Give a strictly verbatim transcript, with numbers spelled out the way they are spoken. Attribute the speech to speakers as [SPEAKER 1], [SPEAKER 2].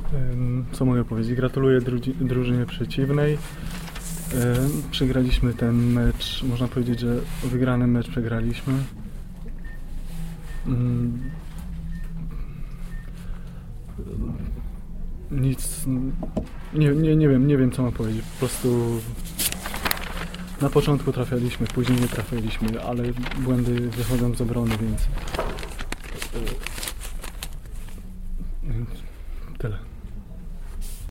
[SPEAKER 1] Co mogę powiedzieć? Gratuluję dru- drużynie przeciwnej. Przegraliśmy ten mecz, można powiedzieć, że wygrany mecz przegraliśmy. Nic, nie, nie, nie wiem, nie wiem co mam powiedzieć, po prostu na początku trafialiśmy, później nie trafialiśmy, ale błędy wychodzą z obrony, więc tyle.